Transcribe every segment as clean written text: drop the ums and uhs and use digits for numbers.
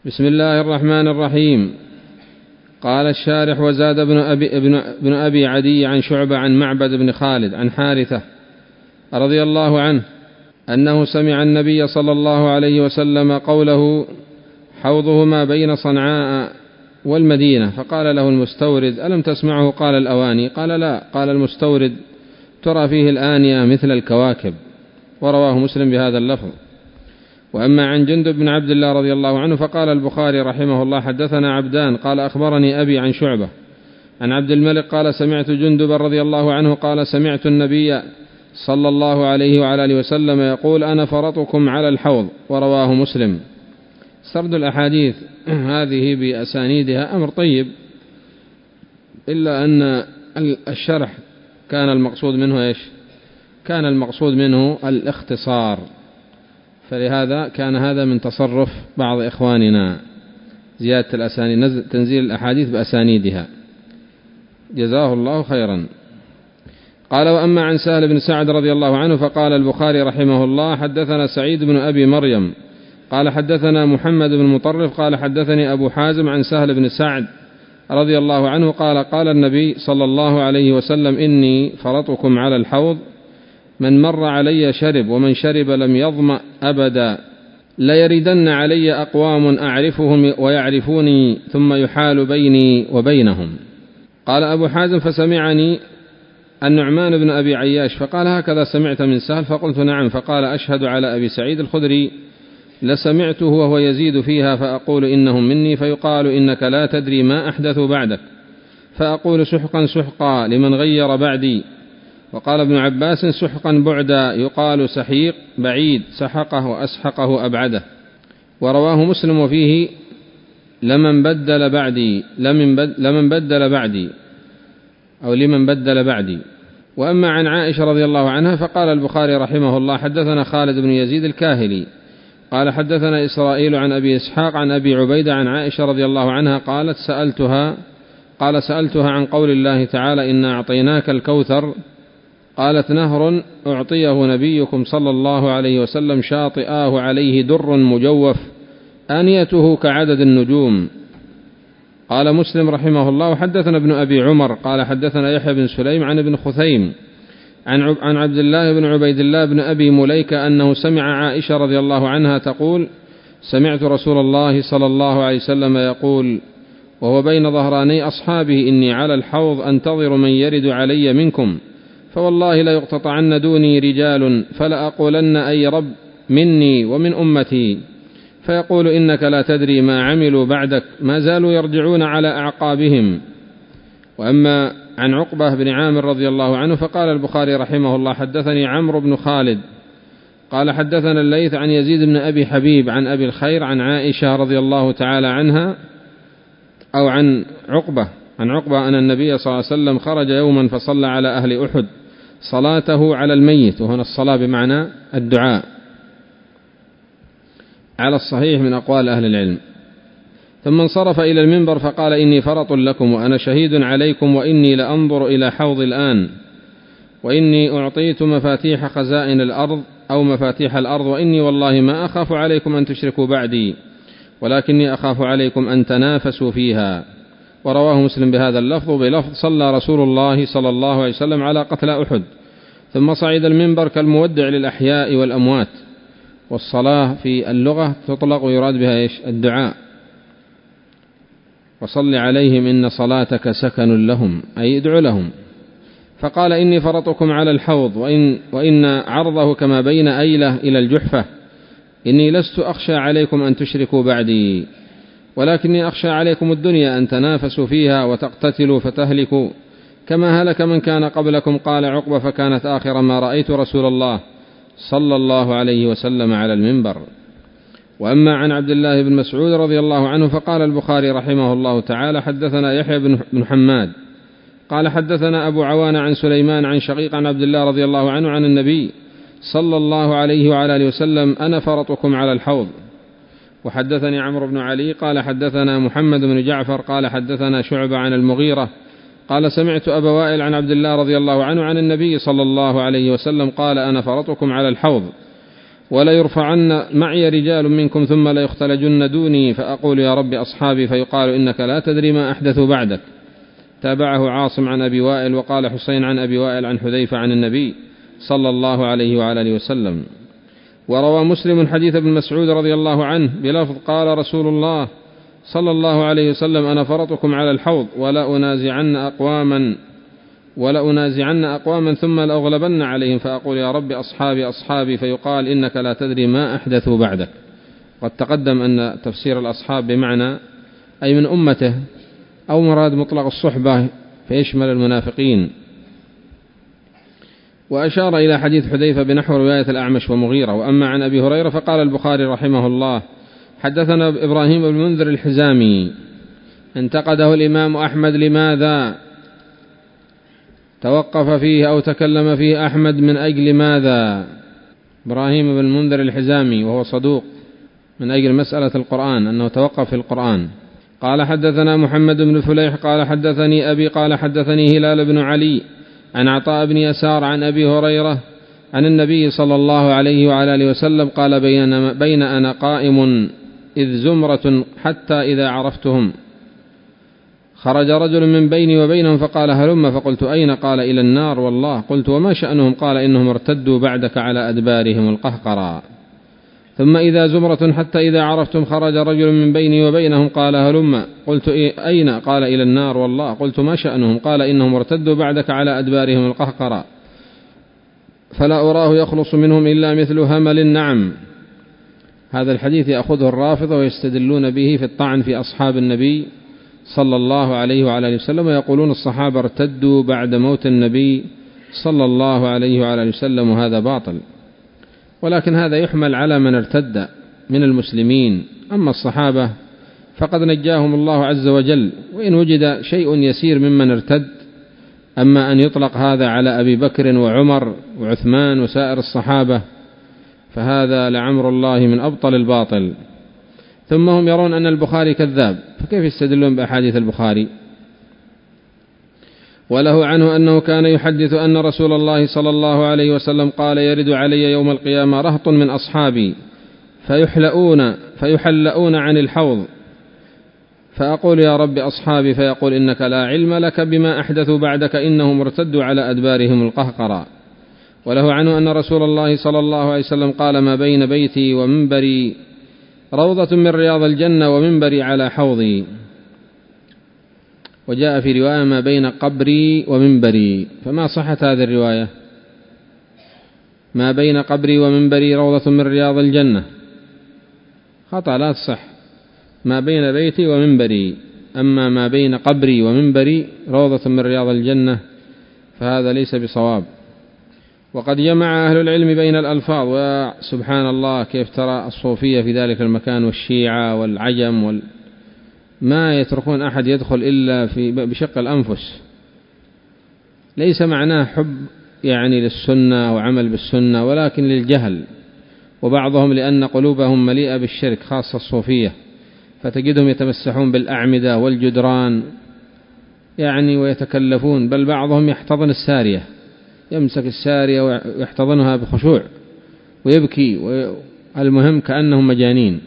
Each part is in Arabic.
بسم الله الرحمن الرحيم. قال الشارح: وزاد ابن أبي عدي عن شعبة عن معبد بن خالد عن حارثة رضي الله عنه أنه سمع النبي صلى الله عليه وسلم قوله: حوضه ما بين صنعاء والمدينة. فقال له المستورد: ألم تسمعه قال الأواني؟ قال: لا. قال المستورد: ترى فيه الآنية مثل الكواكب. ورواه مسلم بهذا اللفظ. وأما عن جندب بن عبد الله رضي الله عنه فقال البخاري رحمه الله: حدثنا عبدان قال أخبرني أبي عن شعبة عن عبد الملك قال سمعت جندب رضي الله عنه قال سمعت النبي صلى الله عليه وعلى آله وسلم يقول: أنا فرطكم على الحوض. ورواه مسلم. سرد الأحاديث هذه بأسانيدها أمر طيب، إلا أن الشرح كان المقصود منه إيش؟ كان المقصود منه الاختصار، فلهذا كان هذا من تصرف بعض إخواننا زيادة الأسانيد، تنزيل الأحاديث بأسانيدها، جزاه الله خيرا. قال: وأما عن سهل بن سعد رضي الله عنه فقال البخاري رحمه الله: حدثنا سعيد بن أبي مريم قال حدثنا محمد بن مطرف قال حدثني أبو حازم عن سهل بن سعد رضي الله عنه قال: قال النبي صلى الله عليه وسلم: إني فرطكم على الحوض، من مر علي شرب، ومن شرب لم يظمأ أبدا، ليردن علي أقوام أعرفهم ويعرفوني ثم يحال بيني وبينهم. قال أبو حازم: فسمعني النعمان بن أبي عياش فقال: هكذا سمعت من سهل؟ فقلت: نعم. فقال: أشهد على أبي سعيد الخدري لسمعته وهو يزيد فيها فأقول إنهم مني، فيقال إنك لا تدري ما أحدث بعدك، فأقول سحقا سحقا لمن غير بعدي. وقال ابن عباس: سحقا بعدا، يقال سحيق بعيد، سحقه وأسحقه أبعده. ورواه مسلم وفيه: لمن بدل بعدي. وأما عن عائشة رضي الله عنها فقال البخاري رحمه الله: حدثنا خالد بن يزيد الكاهلي قال حدثنا إسرائيل عن أبي إسحاق عن أبي عبيدة عن عائشة رضي الله عنها قالت: سألتها عن قول الله تعالى: إنا أعطيناك الكوثر. قالت: نهر أعطيه نبيكم صلى الله عليه وسلم شاطئاه عليه در مجوف آنيته كعدد النجوم. قال مسلم رحمه الله: حدثنا ابن أبي عمر قال حدثنا يحيى بن سليم عن ابن خثيم عن عبد الله بن عبيد الله بن أبي مليكة أنه سمع عائشة رضي الله عنها تقول: سمعت رسول الله صلى الله عليه وسلم يقول وهو بين ظهراني أصحابه: إني على الحوض أنتظر من يرد علي منكم، فوالله لا يقتطعن دوني رجال، فلا أقولن أي رب مني ومن أمتي، فيقول: إنك لا تدري ما عملوا بعدك، ما زالوا يرجعون على أعقابهم. وأما عن عقبة بن عامر رضي الله عنه فقال البخاري رحمه الله: حدثني عمرو بن خالد قال حدثنا الليث عن يزيد بن أبي حبيب عن أبي الخير عن عائشة رضي الله تعالى عنها، أو عن عقبة أن النبي صلى الله عليه وسلم خرج يوما فصلى على أهل أحد صلاته على الميت، وهنا الصلاة بمعنى الدعاء على الصحيح من أقوال أهل العلم، ثم انصرف إلى المنبر فقال: إني فرط لكم وأنا شهيد عليكم، وإني لأنظر إلى حوض الآن، وإني أعطيت مفاتيح خزائن الأرض أو مفاتيح الأرض، وإني والله ما أخاف عليكم أن تشركوا بعدي، ولكني أخاف عليكم أن تنافسوا فيها. ورواه مسلم بهذا اللفظ بلفظ: صلى رسول الله صلى الله عليه وسلم على قتلى أحد ثم صعد المنبر كالمودع للأحياء والأموات. والصلاة في اللغة تطلق ويراد بها إيش؟ الدعاء. وصل عليهم إن صلاتك سكن لهم، أي ادعو لهم. فقال: إني فرطكم على الحوض، وإن عرضه كما بين أيلة إلى الجحفة، إني لست أخشى عليكم أن تشركوا بعدي، ولكني أخشى عليكم الدنيا أن تنافسوا فيها وتقتتلوا فتهلكوا كما هلك من كان قبلكم. قال عقبة: فكانت آخر ما رأيت رسول الله صلى الله عليه وسلم على المنبر. وأما عن عبد الله بن مسعود رضي الله عنه فقال البخاري رحمه الله تعالى: حدثنا يحيى بن حماد قال حدثنا أبو عوان عن سليمان عن شقيق عن عبد الله رضي الله عنه عن النبي صلى الله عليه وعلى آله وسلم: أنا فرطكم على الحوض. وحدثني عمرو بن علي قال حدثنا محمد بن جعفر قال حدثنا شعبة عن المغيرة قال: سمعت أبا وائل عن عبد الله رضي الله عنه عن النبي صلى الله عليه وسلم قال: أنا فرطكم على الحوض. ولا يرفعن معي رجال منكم ثم لا يختلجن دوني فأقول يا رب أصحابي فيقال إنك لا تدري ما أحدثوا بعدك. تابعه عاصم عن أبي وائل. وقال حسين عن أبي وائل عن حذيفة عن النبي صلى الله عليه وعلى آله وسلم. وروى مسلم حديث ابن مسعود رضي الله عنه بلفظ قال رسول الله صلى الله عليه وسلم أنا فرطكم على الحوض ولا أنازعن أقواما ثم لأغلبن عليهم فأقول يا رب أصحابي أصحابي فيقال إنك لا تدري ما أحدثوا بعدك. قد تقدم أن تفسير الأصحاب بمعنى أي من أمته، أو مراد مطلق الصحبة فيشمل المنافقين. وأشار إلى حديث حذيفة بنحو رواية الأعمش ومغيرة. وأما عن أبي هريرة فقال البخاري رحمه الله حدثنا إبراهيم بن المنذر الحزامي انتقده الإمام أحمد لماذا توقف فيه أو تكلم فيه أحمد من أجل ماذا؟ إبراهيم بن المنذر الحزامي وهو صدوق، من أجل مسألة القرآن أنه توقف في القرآن. قال حدثنا محمد بن فليح قال حدثني أبي قال حدثني هلال بن علي عن عطاء بن يسار عن أبي هريرة عن النبي صلى الله عليه وعلى آله وسلم قال بين أنا قائم إذ زمرة حتى إذا عرفتهم خرج رجل من بيني وبينهم فقال هلم، فقلت أين؟ قال إلى النار والله. قلت وما شأنهم؟ قال إنهم ارتدوا بعدك على أدبارهم القهقرى. ثم إذا زمرة حتى إذا عرفتم خرج رجل من بيني وبينهم قال هلم، قلت أين؟ قال إلى النار والله. قلت ما شأنهم؟ قال إنهم ارتدوا بعدك على أدبارهم القهقرى فلا أراه يخلص منهم إلا مثل همل النعم. هذا الحديث يأخذه الرافضة ويستدلون به في الطعن في أصحاب النبي صلى الله عليه وعلى آله وسلم، ويقولون الصحابة ارتدوا بعد موت النبي صلى الله عليه وعلى آله وسلم، وهذا باطل. ولكن هذا يحمل على من ارتد من المسلمين. أما الصحابة فقد نجاهم الله عز وجل، وإن وجد شيء يسير ممن ارتد. أما أن يطلق هذا على أبي بكر وعمر وعثمان وسائر الصحابة فهذا لعمر الله من أبطل الباطل. ثم هم يرون أن البخاري كذاب، فكيف يستدلون بأحاديث البخاري؟ وله عنه أنه كان يحدث أن رسول الله صلى الله عليه وسلم قال يرد علي يوم القيامة رهط من أصحابي فيحلؤون عن الحوض فأقول يا رب أصحابي فيقول إنك لا علم لك بما أحدثوا بعدك إنهم ارتدوا على أدبارهم القهقرى. وله عنه أن رسول الله صلى الله عليه وسلم قال ما بين بيتي ومنبري روضة من رياض الجنة ومنبري على حوضي. وجاء في رواية ما بين قبري ومنبري، فما صحت هذه الرواية؟ ما بين قبري ومنبري روضة من رياض الجنة، خطأ لا تصح. ما بين بيتي ومنبري، أما ما بين قبري ومنبري روضة من رياض الجنة فهذا ليس بصواب. وقد جمع أهل العلم بين الألفاظ، وسبحان الله كيف ترى الصوفية في ذلك المكان والشيعة والعجم ما يتركون أحد يدخل إلا بشق الأنفس. ليس معناه حب للسنة وعمل بالسنة، ولكن للجهل. وبعضهم لأن قلوبهم مليئة بالشرك، خاصة الصوفية، فتجدهم يتمسحون بالأعمدة والجدران ويتكلفون، بل بعضهم يحتضن السارية، يمسك السارية ويحتضنها بخشوع ويبكي، المهم كأنهم مجانين.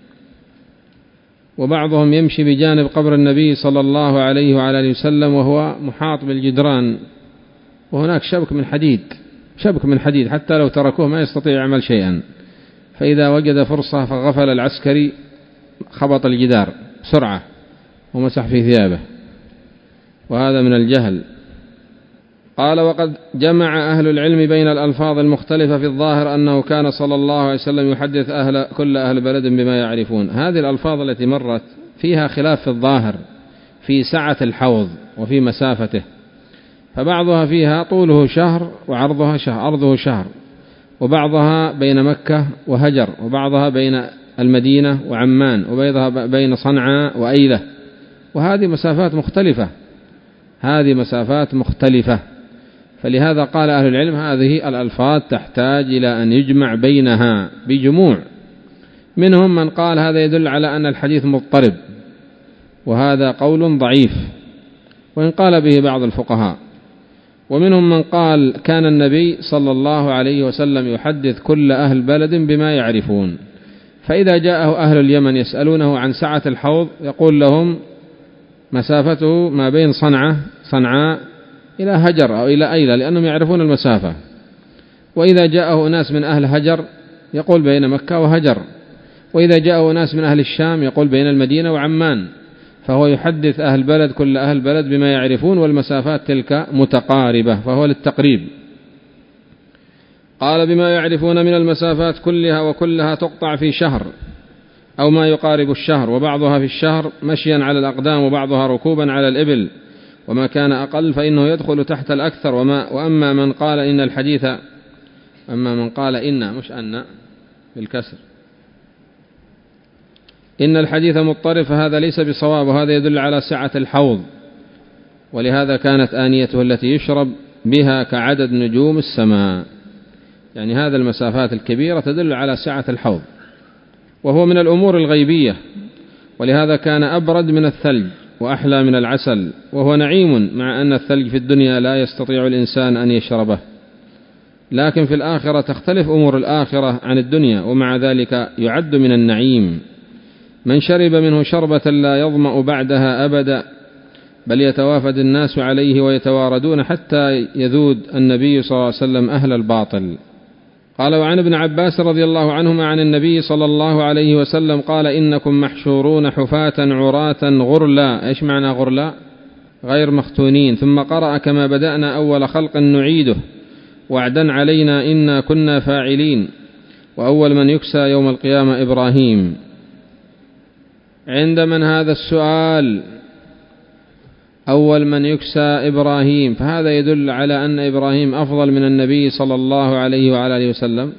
وبعضهم يمشي بجانب قبر النبي صلى الله عليه وعلى آله وسلم وهو محاط بالجدران، وهناك شبك من حديد حتى لو تركوه ما يستطيع يعمل شيئا. فإذا وجد فرصة فغفل العسكري خبط الجدار بسرعة ومسح في ثيابه، وهذا من الجهل. قال وقد جمع أهل العلم بين الألفاظ المختلفة في الظاهر أنه كان صلى الله عليه وسلم يحدث كل أهل بلد بما يعرفون. هذه الألفاظ التي مرت فيها خلاف في الظاهر في سعة الحوض وفي مسافته، فبعضها فيها طوله شهر وعرضه شهر، وبعضها بين مكة وهجر، وبعضها بين المدينة وعمان، وبعضها بين صنعاء وأيلة، وهذه مسافات مختلفة. فلهذا قال أهل العلم هذه الألفاظ تحتاج إلى أن يجمع بينها بجموع. منهم من قال هذا يدل على أن الحديث مضطرب، وهذا قول ضعيف، وإن قال به بعض الفقهاء. ومنهم من قال كان النبي صلى الله عليه وسلم يحدث كل أهل بلد بما يعرفون، فإذا جاءه أهل اليمن يسألونه عن سعة الحوض يقول لهم مسافته ما بين صنعاء إلى هجر أو إلى أيلة، لأنهم يعرفون المسافة. وإذا جاءه ناس من أهل هجر يقول بين مكة وهجر، وإذا جاءه ناس من أهل الشام يقول بين المدينة وعمان، فهو يحدث أهل بلد كل أهل بلد بما يعرفون، والمسافات تلك متقاربة فهو للتقريب. قال بما يعرفون من المسافات كلها، وكلها تقطع في شهر أو ما يقارب الشهر، وبعضها في الشهر مشيا على الأقدام وبعضها ركوبا على الإبل، وما كان أقل فإنه يدخل تحت الأكثر. وأما من قال إن الحديث، أما من قال إن مش أن بالكسر إن الحديث مضطرب فهذا ليس بصواب، وهذا يدل على سعة الحوض، ولهذا كانت آنيته التي يشرب بها كعدد نجوم السماء. يعني هذا المسافات الكبيرة تدل على سعة الحوض، وهو من الأمور الغيبية، ولهذا كان أبرد من الثلج وأحلى من العسل، وهو نعيم، مع أن الثلج في الدنيا لا يستطيع الإنسان أن يشربه، لكن في الآخرة تختلف أمور الآخرة عن الدنيا، ومع ذلك يعد من النعيم. من شرب منه شربة لا يظمأ بعدها أبدا، بل يتوافد الناس عليه ويتواردون حتى يذود النبي صلى الله عليه وسلم أهل الباطل. قال وعن ابن عباس رضي الله عنهما عن النبي صلى الله عليه وسلم قال إنكم محشورون حفاة عراة غرلا. إيش معنى غرلا؟ غير مختونين. ثم قرأ كما بدأنا أول خلق نعيده وعدا علينا إنا كنا فاعلين. وأول من يكسى يوم القيامة إبراهيم. عند من هذا السؤال؟ أول من يكسى إبراهيم، فهذا يدل على أن إبراهيم أفضل من النبي صلى الله عليه وعلى آله وسلم،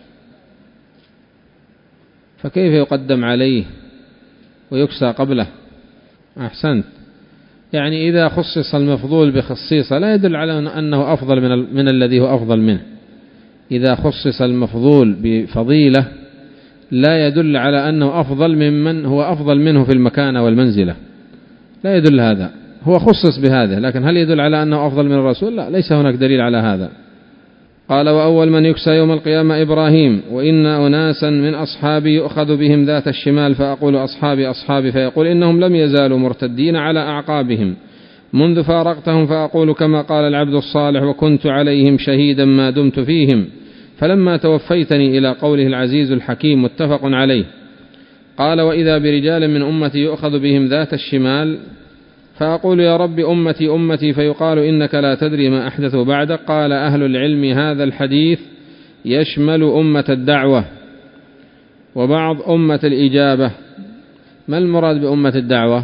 فكيف يقدم عليه ويكسى قبله؟ أحسنت. يعني إذا خصص المفضول بخصيصة لا يدل على أنه أفضل من الذي هو أفضل منه. إذا خصص المفضول بفضيلة لا يدل على أنه أفضل ممن هو أفضل منه في المكانة والمنزلة، لا يدل هذا. هو خصص بهذا، لكن هل يدل على أنه أفضل من الرسول؟ لا، ليس هناك دليل على هذا. قال وأول من يكسى يوم القيامة إبراهيم. وإن أناسا من أصحابي يؤخذ بهم ذات الشمال فأقول أصحابي أصحابي، فيقول إنهم لم يزالوا مرتدين على أعقابهم منذ فارقتهم، فأقول كما قال العبد الصالح وكنت عليهم شهيدا ما دمت فيهم فلما توفيتني، إلى قوله العزيز الحكيم متفق عليه. قال وإذا برجال من أمتي يؤخذ بهم ذات الشمال فأقول يا رب أمتي أمتي، فيقال إنك لا تدري ما أحدثوا بعدك. قال أهل العلم هذا الحديث يشمل أمة الدعوة وبعض أمة الإجابة. ما المراد بأمة الدعوة؟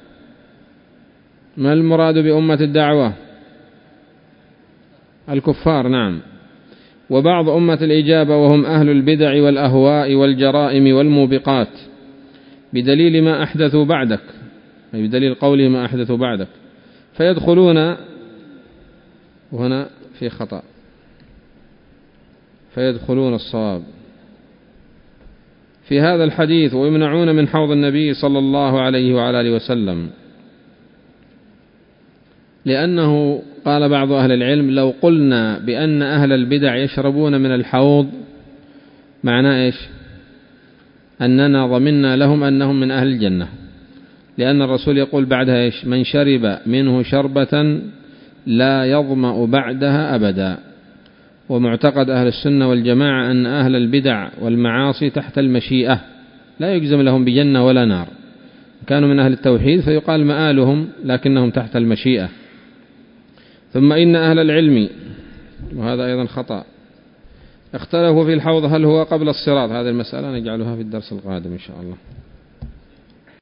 ما المراد بأمة الدعوة؟ الكفار، نعم. وبعض أمة الإجابة وهم أهل البدع والأهواء والجرائم والموبقات، بدليل ما أحدثوا بعدك، أي بدليل قوله ما أحدثوا بعدك، فيدخلون، وهنا في خطأ، فيدخلون الصواب في هذا الحديث ويمنعون من حوض النبي صلى الله عليه وعلى آله وسلم، لأنه قال بعض أهل العلم لو قلنا بأن أهل البدع يشربون من الحوض معناه إيش؟ أننا ضمننا لهم أنهم من أهل الجنة، لأن الرسول يقول بعدها إيش؟ من شرب منه شربة لا يظمأ بعدها أبدا. ومعتقد أهل السنة والجماعة أن أهل البدع والمعاصي تحت المشيئة، لا يجزم لهم بجنة ولا نار. كانوا من أهل التوحيد فيقال مآلهم لكنهم تحت المشيئة. ثم إن أهل العلم، وهذا أيضا خطأ، اختلفوا في الحوض هل هو قبل الصراط. هذه المسألة نجعلها في الدرس القادم إن شاء الله.